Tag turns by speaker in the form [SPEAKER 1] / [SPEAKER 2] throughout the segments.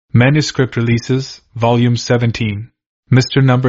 [SPEAKER 1] Manuscript Releases, Volume 17. Mr. Number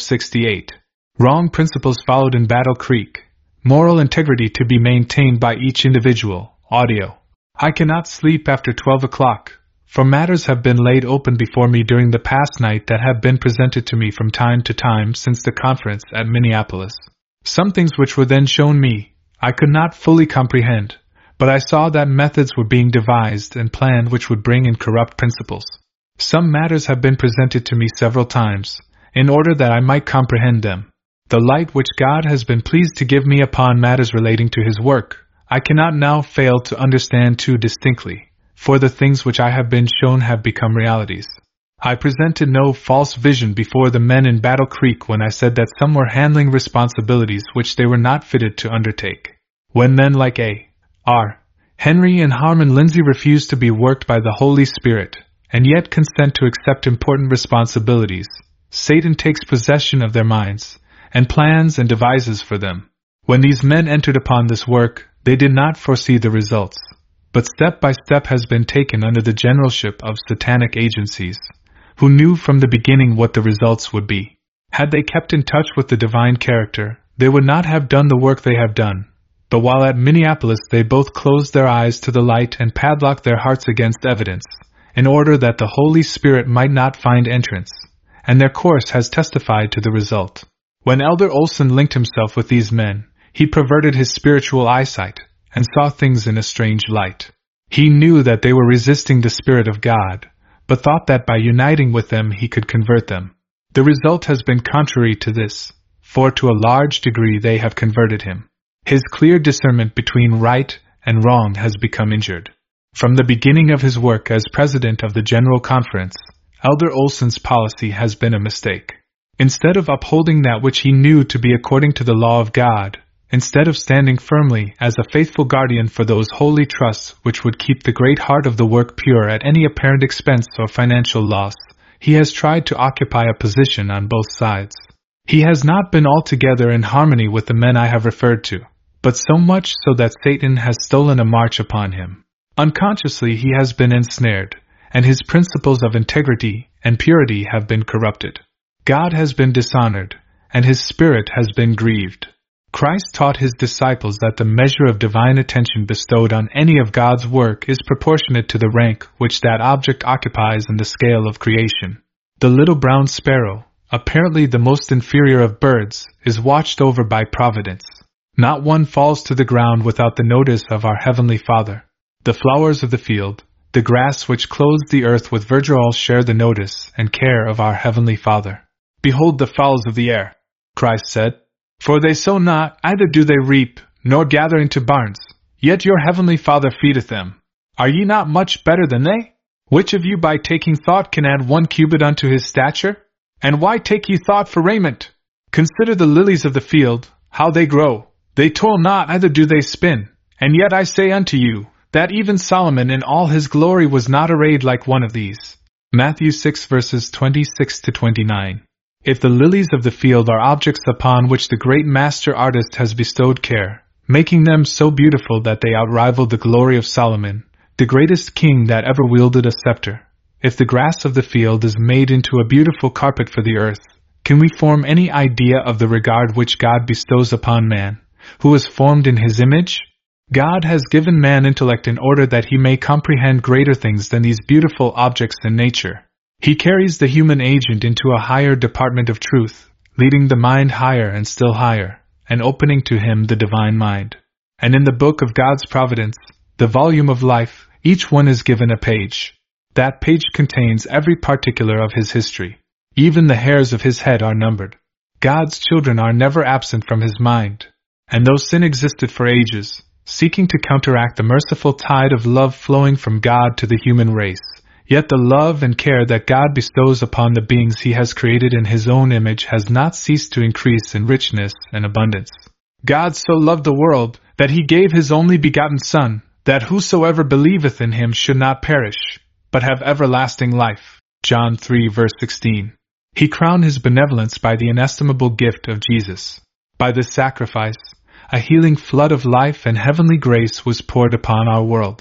[SPEAKER 1] 1268. Wrong Principles Followed in Battle Creek. Moral Integrity to be Maintained by Each Individual. Audio. I cannot sleep after 12 o'clock, for matters have been laid open before me during the past night that have been presented to me from time to time since the conference at Minneapolis. Some things which were then shown me, I could not fully comprehend, but I saw that methods were being devised and planned which would bring in corrupt principles. Some matters have been presented to me several times, in order that I might comprehend them. The light which God has been pleased to give me upon matters relating to His work, I cannot now fail to understand too distinctly, for the things which I have been shown have become realities. I presented no false vision before the men in Battle Creek when I said that some were handling responsibilities which they were not fitted to undertake. When men like A. R. Henry and Harmon Lindsay refuse to be worked by the Holy Spirit, and yet consent to accept important responsibilities, Satan takes possession of their minds, and plans and devises for them. When these men entered upon this work, they did not foresee the results, but step by step has been taken under the generalship of satanic agencies, who knew from the beginning what the results would be. Had they kept in touch with the divine character, they would not have done the work they have done. But while at Minneapolis they both closed their eyes to the light and padlocked their hearts against evidence, in order that the Holy Spirit might not find entrance, and their course has testified to the result. When Elder Olson linked himself with these men, he perverted his spiritual eyesight, and saw things in a strange light. He knew that they were resisting the Spirit of God, but thought that by uniting with them he could convert them. The result has been contrary to this, for to a large degree they have converted him. His clear discernment between right and wrong has become injured. From the beginning of his work as president of the General Conference, Elder Olson's policy has been a mistake. Instead of upholding that which he knew to be according to the law of God, instead of standing firmly as a faithful guardian for those holy trusts which would keep the great heart of the work pure at any apparent expense or financial loss, he has tried to occupy a position on both sides. He has not been altogether in harmony with the men I have referred to, but so much so that Satan has stolen a march upon him. Unconsciously he has been ensnared, and his principles of integrity and purity have been corrupted. God has been dishonored, and His Spirit has been grieved. Christ taught His disciples that the measure of divine attention bestowed on any of God's work is proportionate to the rank which that object occupies in the scale of creation. The little brown sparrow, apparently the most inferior of birds, is watched over by Providence. Not one falls to the ground without the notice of our Heavenly Father. The flowers of the field, the grass which clothes the earth with verdure all share the notice and care of our Heavenly Father. Behold the fowls of the air, Christ said, for they sow not, neither do they reap, nor gather into barns, yet your Heavenly Father feedeth them. Are ye not much better than they? Which of you by taking thought can add 1 cubit unto his stature? And why take ye thought for raiment? Consider the lilies of the field, how they grow. They toil not, neither do they spin. And yet I say unto you, that even Solomon in all his glory was not arrayed like one of these. Matthew 6 verses 26 to 29. If the lilies of the field are objects upon which the great master artist has bestowed care, making them so beautiful that they outrival the glory of Solomon, the greatest king that ever wielded a scepter, if the grass of the field is made into a beautiful carpet for the earth, can we form any idea of the regard which God bestows upon man, who is formed in His image? God has given man intellect in order that he may comprehend greater things than these beautiful objects in nature. He carries the human agent into a higher department of truth, leading the mind higher and still higher, and opening to him the divine mind. And in the book of God's providence, the volume of life, each one is given a page. That page contains every particular of his history. Even the hairs of his head are numbered. God's children are never absent from His mind. And though sin existed for ages, seeking to counteract the merciful tide of love flowing from God to the human race, yet the love and care that God bestows upon the beings He has created in His own image has not ceased to increase in richness and abundance. God so loved the world, that He gave His only begotten Son, that whosoever believeth in Him should not perish, but have everlasting life. John 3 verse 16. He crowned His benevolence by the inestimable gift of Jesus. By this sacrifice, a healing flood of life and heavenly grace was poured upon our world.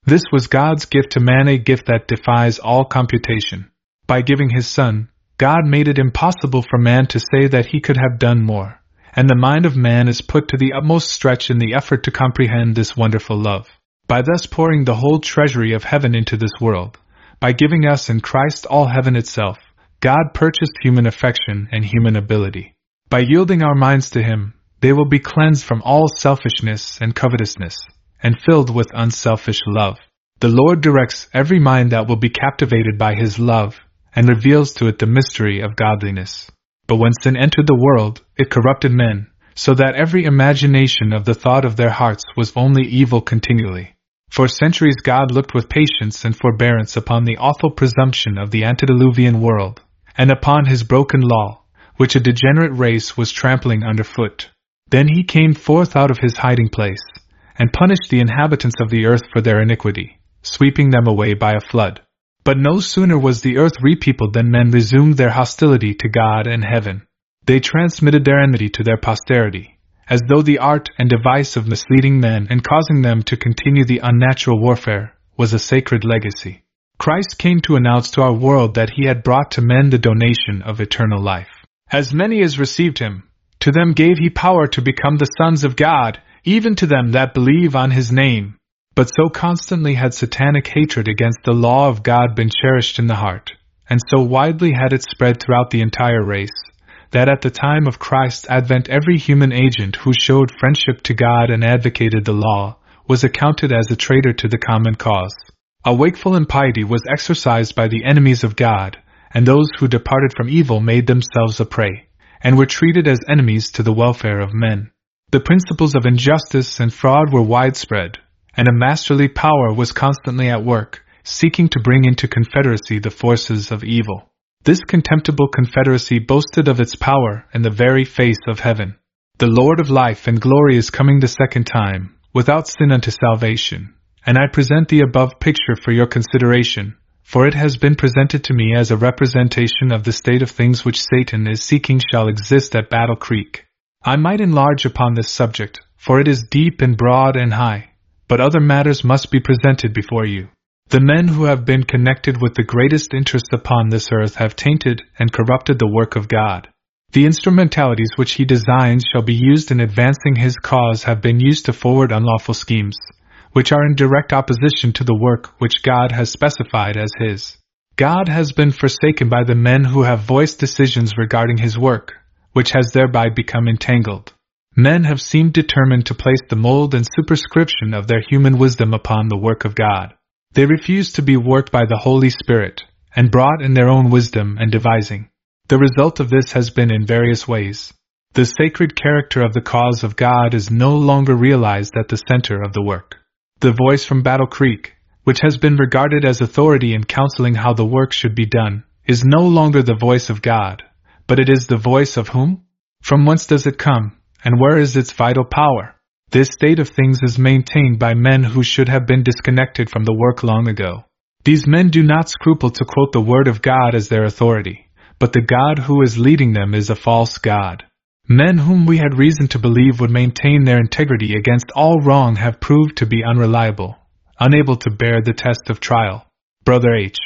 [SPEAKER 1] This was God's gift to man, a gift that defies all computation. By giving His Son, God made it impossible for man to say that he could have done more, and the mind of man is put to the utmost stretch in the effort to comprehend this wonderful love. By thus pouring the whole treasury of heaven into this world, by giving us in Christ all heaven itself, God purchased human affection and human ability. By yielding our minds to Him, they will be cleansed from all selfishness and covetousness, and filled with unselfish love. The Lord directs every mind that will be captivated by His love, and reveals to it the mystery of godliness. But when sin entered the world, it corrupted men, so that every imagination of the thought of their hearts was only evil continually. For centuries God looked with patience and forbearance upon the awful presumption of the antediluvian world, and upon His broken law, which a degenerate race was trampling underfoot. Then He came forth out of His hiding place, and punished the inhabitants of the earth for their iniquity, sweeping them away by a flood. But no sooner was the earth repeopled than men resumed their hostility to God and heaven. They transmitted their enmity to their posterity, as though the art and device of misleading men and causing them to continue the unnatural warfare was a sacred legacy. Christ came to announce to our world that He had brought to men the donation of eternal life. As many as received Him, to them gave He power to become the sons of God, even to them that believe on His name. But so constantly had satanic hatred against the law of God been cherished in the heart, and so widely had it spread throughout the entire race, that at the time of Christ's advent every human agent who showed friendship to God and advocated the law was accounted as a traitor to the common cause. A wakeful impiety was exercised by the enemies of God, and those who departed from evil made themselves a prey, and were treated as enemies to the welfare of men. The principles of injustice and fraud were widespread, and a masterly power was constantly at work, seeking to bring into confederacy the forces of evil. This contemptible confederacy boasted of its power in the very face of heaven. The Lord of life and glory is coming the second time, without sin unto salvation, and I present the above picture for your consideration, for it has been presented to me as a representation of the state of things which Satan is seeking shall exist at Battle Creek. I might enlarge upon this subject, for it is deep and broad and high, but other matters must be presented before you. The men who have been connected with the greatest interests upon this earth have tainted and corrupted the work of God. The instrumentalities which He designs shall be used in advancing His cause have been used to forward unlawful schemes, which are in direct opposition to the work which God has specified as His. God has been forsaken by the men who have voiced decisions regarding His work, which has thereby become entangled. Men have seemed determined to place the mold and superscription of their human wisdom upon the work of God. They refuse to be worked by the Holy Spirit, and brought in their own wisdom and devising. The result of this has been in various ways. The sacred character of the cause of God is no longer realized at the center of the work. The voice from Battle Creek, which has been regarded as authority in counseling how the work should be done, is no longer the voice of God, but it is the voice of whom? From whence does it come? And where is its vital power? This state of things is maintained by men who should have been disconnected from the work long ago. These men do not scruple to quote the Word of God as their authority, but the God who is leading them is a false God. Men whom we had reason to believe would maintain their integrity against all wrong have proved to be unreliable, unable to bear the test of trial. Brother H.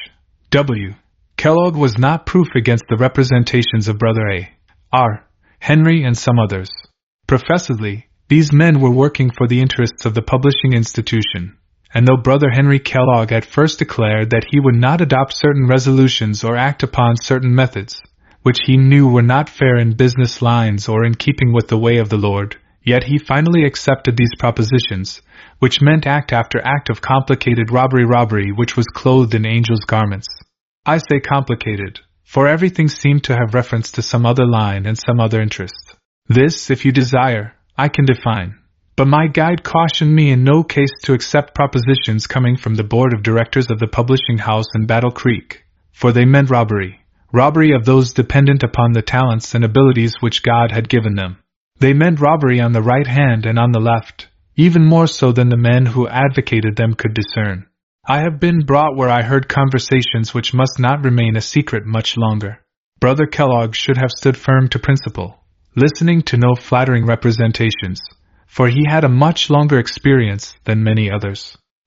[SPEAKER 1] W. Kellogg was not proof against the representations of Brother A. R. Henry and some others. Professedly, these men were working for the interests of the publishing institution, and though Brother Henry Kellogg at first declared that he would not adopt certain resolutions or act upon certain methods, which he knew were not fair in business lines or in keeping with the way of the Lord, yet he finally accepted these propositions, which meant act after act of complicated robbery which was clothed in angels' garments. I say complicated, for everything seemed to have reference to some other line and some other interest. This, if you desire, I can define, but my guide cautioned me in no case to accept propositions coming from the board of directors of the publishing house in Battle Creek, for they meant robbery of those dependent upon the talents and abilities which God had given them. They meant robbery on the right hand and on the left, even more so than the men who advocated them could discern. I have been brought where I heard conversations which must not remain a secret much longer. Brother Kellogg should have stood firm to principle, listening to no flattering representations, for he had a much longer experience than many others.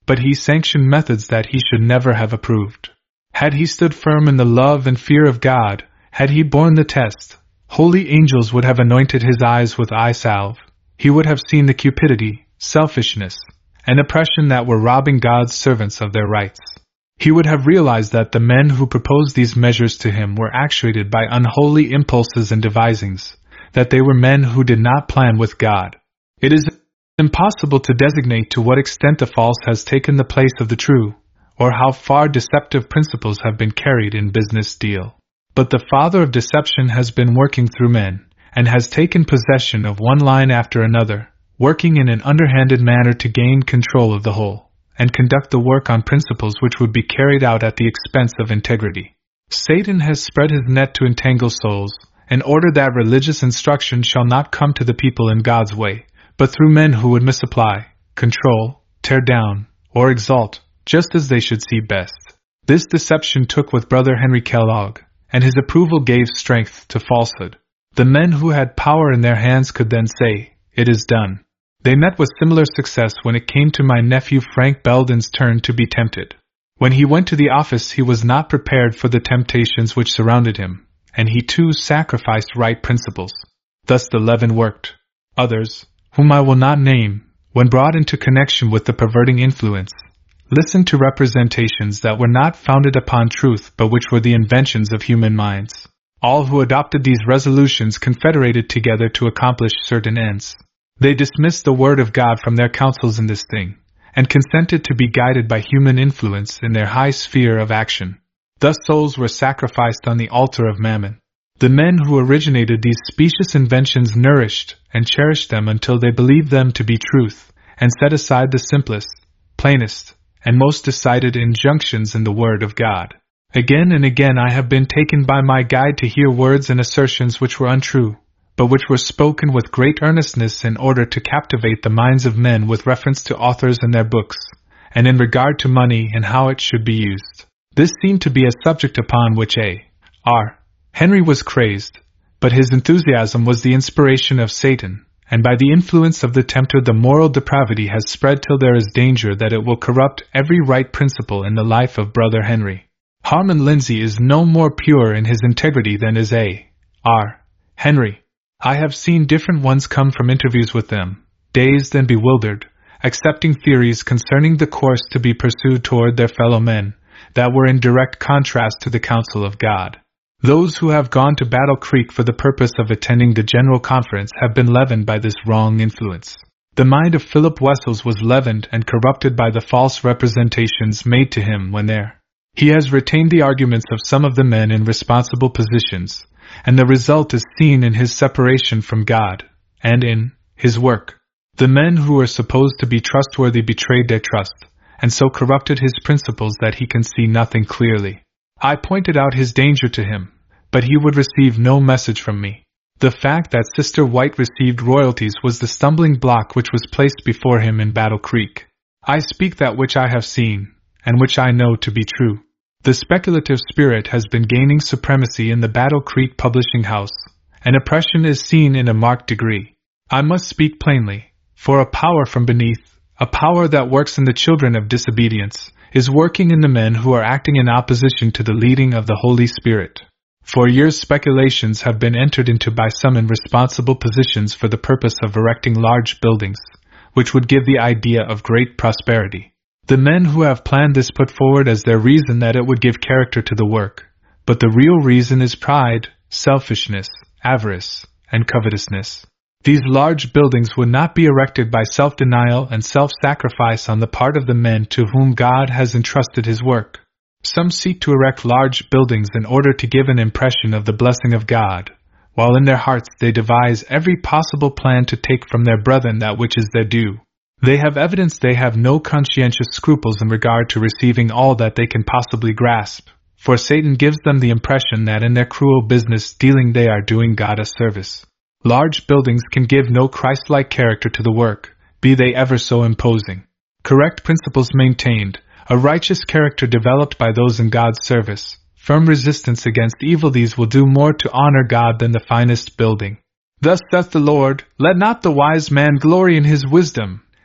[SPEAKER 1] but he sanctioned methods that he should never have approved. Had he stood firm in the love and fear of God, had he borne the test, holy angels would have anointed his eyes with eye salve. He would have seen the cupidity, selfishness, and oppression that were robbing God's servants of their rights. He would have realized that the men who proposed these measures to him were actuated by unholy impulses and devisings, that they were men who did not plan with God. It is impossible to designate to what extent the false has taken the place of the true, or how far deceptive principles have been carried in business deal. But the father of deception has been working through men, and has taken possession of one line after another, working in an underhanded manner to gain control of the whole, and conduct the work on principles which would be carried out at the expense of integrity. Satan has spread his net to entangle souls, in order that religious instruction shall not come to the people in God's way, but through men who would misapply, control, tear down, or exalt, just as they should see best. This deception took with Brother Henry Kellogg, and his approval gave strength to falsehood. The men who had power in their hands could then say, "It is done." They met with similar success when it came to my nephew Frank Belden's turn to be tempted. When he went to the office, he was not prepared for the temptations which surrounded him, and he too sacrificed right principles. Thus the leaven worked. Others, whom I will not name, when brought into connection with the perverting influence, listened to representations that were not founded upon truth but which were the inventions of human minds. All who adopted these resolutions confederated together to accomplish certain ends. They dismissed the word of God from their counsels in this thing, and consented to be guided by human influence in their high sphere of action. Thus souls were sacrificed on the altar of mammon. The men who originated these specious inventions nourished and cherished them until they believed them to be truth, and set aside the simplest, plainest, and most decided injunctions in the Word of God. Again and again I have been taken by my guide to hear words and assertions which were untrue, but which were spoken with great earnestness in order to captivate the minds of men with reference to authors and their books, and in regard to money and how it should be used. This seemed to be a subject upon which A.R. Henry was crazed, but his enthusiasm was the inspiration of Satan, and by the influence of the tempter the moral depravity has spread till there is danger that it will corrupt every right principle in the life of Brother Henry. Harmon Lindsay is no more pure in his integrity than is A.R. Henry. I have seen different ones come from interviews with them, dazed and bewildered, accepting theories concerning the course to be pursued toward their fellow men, that were in direct contrast to the counsel of God. Those who have gone to Battle Creek for the purpose of attending the General Conference have been leavened by this wrong influence. The mind of Philip Wessels was leavened and corrupted by the false representations made to him when there. He has retained the arguments of some of the men in responsible positions, and the result is seen in his separation from God, and in his work. The men who were supposed to be trustworthy betrayed their trust, and so corrupted his principles that he can see nothing clearly. I pointed out his danger to him, but he would receive no message from me. The fact that Sister White received royalties was the stumbling block which was placed before him in Battle Creek. I speak that which I have seen, and which I know to be true. The speculative spirit has been gaining supremacy in the Battle Creek publishing house, and oppression is seen in a marked degree. I must speak plainly, for a power from beneath, a power that works in the children of disobedience, is working in the men who are acting in opposition to the leading of the Holy Spirit. For years speculations have been entered into by some in responsible positions for the purpose of erecting large buildings, which would give the idea of great prosperity. The men who have planned this put forward as their reason that it would give character to the work, but the real reason is pride, selfishness, avarice, and covetousness. These large buildings would not be erected by self-denial and self-sacrifice on the part of the men to whom God has entrusted his work. Some seek to erect large buildings in order to give an impression of the blessing of God, while in their hearts they devise every possible plan to take from their brethren that which is their due. They have evidence they have no conscientious scruples in regard to receiving all that they can possibly grasp, for Satan gives them the impression that in their cruel business dealing they are doing God a service. Large buildings can give no Christ-like character to the work, be they ever so imposing. Correct principles maintained, a righteous character developed by those in God's service, firm resistance against evil, these will do more to honor God than the finest building. Thus saith the Lord, let not the wise man glory in his wisdom,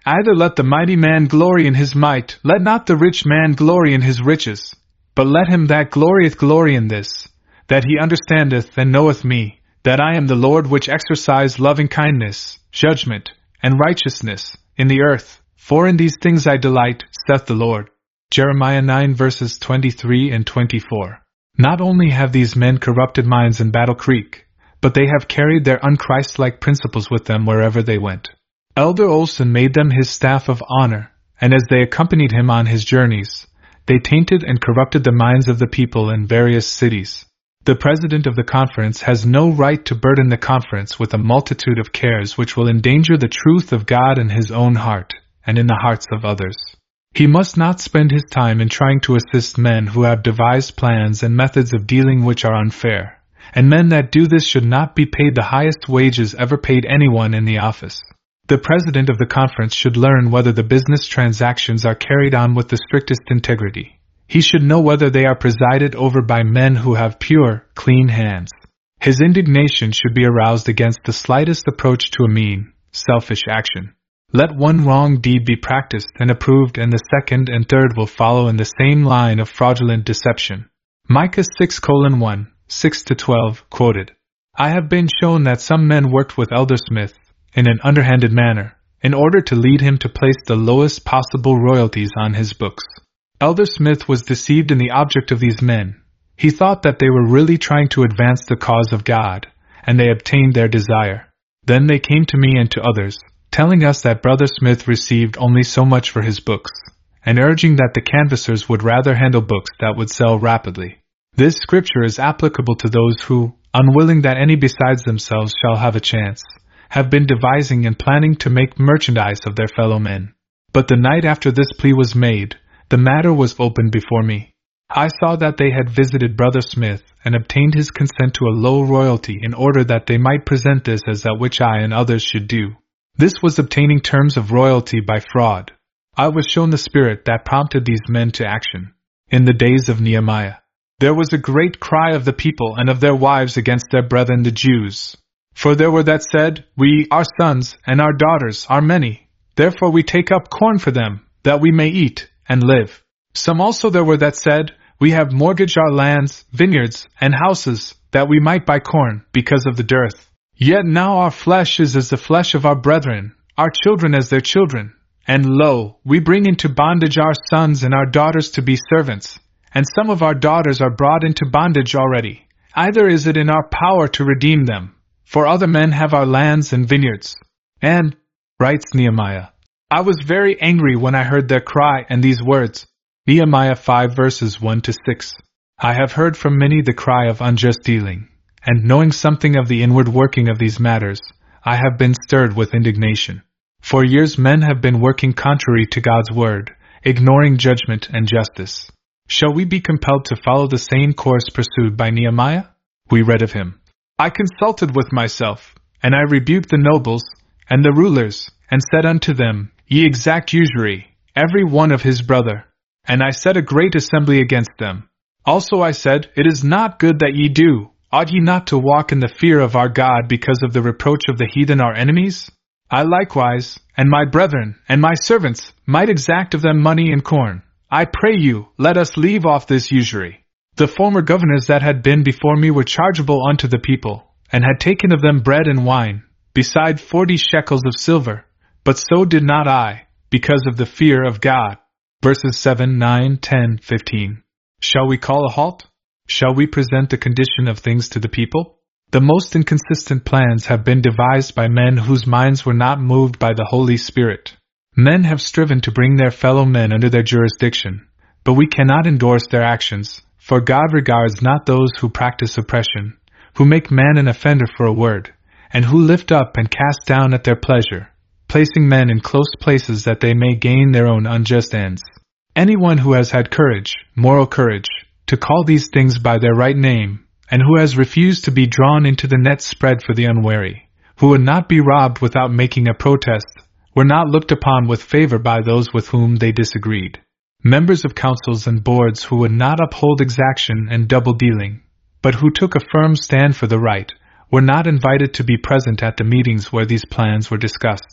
[SPEAKER 1] Either let the mighty man glory in his might, let not the rich man glory in his riches, but let him that glorieth glory in this, that he understandeth and knoweth me, that I am the Lord which exercise loving kindness, judgment, and righteousness in the earth, for in these things I delight, saith the Lord. Jeremiah 9 verses 23 and 24. Not only have these men corrupted minds in Battle Creek, but they have carried their unchristlike principles with them wherever they went. Elder Olson made them his staff of honor, and as they accompanied him on his journeys, they tainted and corrupted the minds of the people in various cities. The president of the conference has no right to burden the conference with a multitude of cares which will endanger the truth of God in his own heart, and in the hearts of others. He must not spend his time in trying to assist men who have devised plans and methods of dealing which are unfair, and men that do this should not be paid the highest wages ever paid anyone in the office. The president of the conference should learn whether the business transactions are carried on with the strictest integrity. He should know whether they are presided over by men who have pure, clean hands. His indignation should be aroused against the slightest approach to a mean, selfish action. Let one wrong deed be practiced and approved, and the second and third will follow in the same line of fraudulent deception. Micah 6:1, 6-12, quoted. I have been shown that some men worked with Elder Smith, in an underhanded manner, in order to lead him to place the lowest possible royalties on his books. Elder Smith was deceived in the object of these men. He thought that they were really trying to advance the cause of God, and they obtained their desire. Then they came to me and to others, telling us that Brother Smith received only so much for his books, and urging that the canvassers would rather handle books that would sell rapidly. This scripture is applicable to those who, unwilling that any besides themselves shall have a chance, have been devising and planning to make merchandise of their fellow men. But the night after this plea was made, the matter was opened before me. I saw that they had visited Brother Smith and obtained his consent to a low royalty in order that they might present this as that which I and others should do. This was obtaining terms of royalty by fraud. I was shown the spirit that prompted these men to action. In the days of Nehemiah, there was a great cry of the people and of their wives against their brethren the Jews. For there were that said, We, our sons, and our daughters are many, therefore we take up corn for them, that we may eat and live. Some also there were that said, We have mortgaged our lands, vineyards, and houses, that we might buy corn, because of the dearth. Yet now our flesh is as the flesh of our brethren, our children as their children. And lo, we bring into bondage our sons and our daughters to be servants, and some of our daughters are brought into bondage already. Either is it in our power to redeem them, for other men have our lands and vineyards. And, writes Nehemiah, I was very angry when I heard their cry and these words. Nehemiah 5 verses 1-6. I have heard from many the cry of unjust dealing, and knowing something of the inward working of these matters, I have been stirred with indignation. For years men have been working contrary to God's word, ignoring judgment and justice. Shall we be compelled to follow the same course pursued by Nehemiah? We read of him. I consulted with myself, and I rebuked the nobles and the rulers, and said unto them, Ye exact usury, every one of his brother. And I set a great assembly against them. Also I said, It is not good that ye do. Ought ye not to walk in the fear of our God because of the reproach of the heathen our enemies? I likewise, and my brethren, and my servants, might exact of them money and corn. I pray you, let us leave off this usury. The former governors that had been before me were chargeable unto the people, and had taken of them bread and wine, beside 40 shekels of silver. But so did not I, because of the fear of God. Verses 7, 9, 10, 15. Shall we call a halt? Shall we present the condition of things to the people? The most inconsistent plans have been devised by men whose minds were not moved by the Holy Spirit. Men have striven to bring their fellow men under their jurisdiction, but we cannot endorse their actions, for God regards not those who practice oppression, who make man an offender for a word, and who lift up and cast down at their pleasure, placing men in close places that they may gain their own unjust ends. Anyone who has had courage, moral courage, to call these things by their right name, and who has refused to be drawn into the net spread for the unwary, who would not be robbed without making a protest, were not looked upon with favor by those with whom they disagreed. Members of councils and boards who would not uphold exaction and double dealing, but who took a firm stand for the right, were not invited to be present at the meetings where these plans were discussed.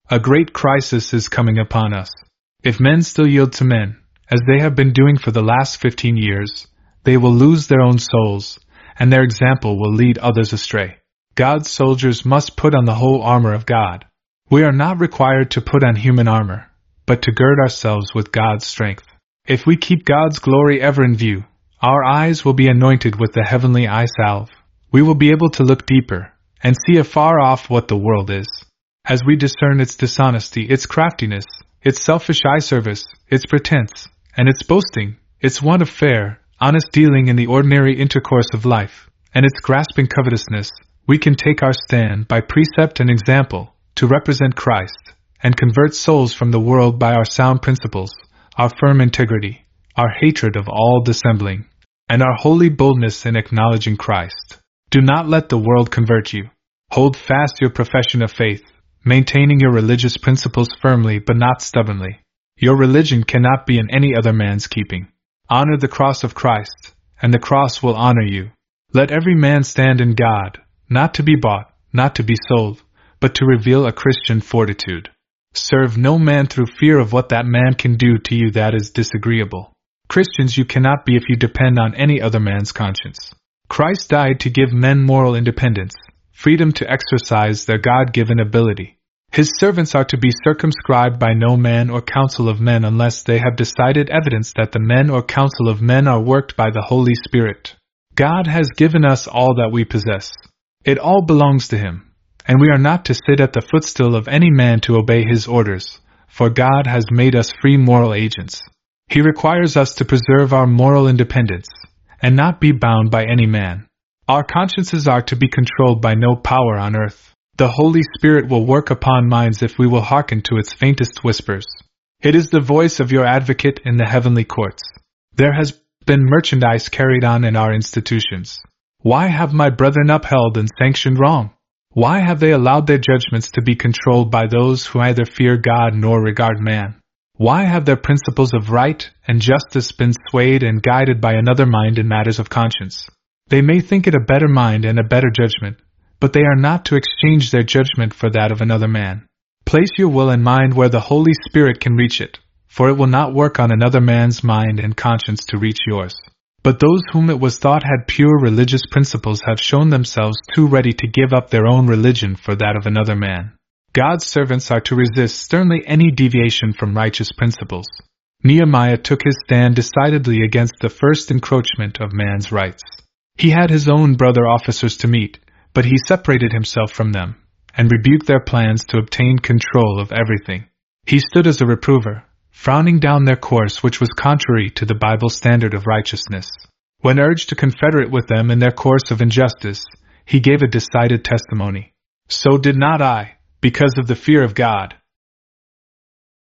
[SPEAKER 1] A great crisis is coming upon us. If men still yield to men, as they have been doing for the last 15 years, they will lose their own souls, and their example will lead others astray. God's soldiers must put on the whole armor of God. We are not required to put on human armor, but to gird ourselves with God's strength. If we keep God's glory ever in view, our eyes will be anointed with the heavenly eye salve. We will be able to look deeper, and see afar off what the world is. As we discern its dishonesty, its craftiness, its selfish eye service, its pretense, and its boasting, its want of fair, honest dealing in the ordinary intercourse of life, and its grasping covetousness, we can take our stand by precept and example, to represent Christ, and convert souls from the world by our sound principles, our firm integrity, our hatred of all dissembling, and our holy boldness in acknowledging Christ. Do not let the world convert you. Hold fast your profession of faith, maintaining your religious principles firmly but not stubbornly. Your religion cannot be in any other man's keeping. Honor the cross of Christ, and the cross will honor you. Let every man stand in God, not to be bought, not to be sold, but to reveal a Christian fortitude. Serve no man through fear of what that man can do to you that is disagreeable. Christians you cannot be if you depend on any other man's conscience. Christ died to give men moral independence, freedom to exercise their God-given ability. His servants are to be circumscribed by no man or counsel of men unless they have decided evidence that the men or counsel of men are worked by the Holy Spirit. God has given us all that we possess. It all belongs to Him, and we are not to sit at the footstool of any man to obey His orders, for God has made us free moral agents. He requires us to preserve our moral independence, and not be bound by any man. Our consciences are to be controlled by no power on earth. The Holy Spirit will work upon minds if we will hearken to its faintest whispers. It is the voice of your advocate in the heavenly courts. There has been merchandise carried on in our institutions. Why have my brethren upheld and sanctioned wrong? Why have they allowed their judgments to be controlled by those who neither fear God nor regard man? Why have their principles of right and justice been swayed and guided by another mind in matters of conscience? They may think it a better mind and a better judgment, but they are not to exchange their judgment for that of another man. Place your will and mind where the Holy Spirit can reach it, for it will not work on another man's mind and conscience to reach yours. But those whom it was thought had pure religious principles have shown themselves too ready to give up their own religion for that of another man. God's servants are to resist sternly any deviation from righteous principles. Nehemiah took his stand decidedly against the first encroachment of man's rights. He had his own brother officers to meet, but he separated himself from them, and rebuked their plans to obtain control of everything. He stood as a reprover, frowning down their course which was contrary to the Bible standard of righteousness. When urged to confederate with them in their course of injustice, he gave a decided testimony. So did not I, because of the fear of God,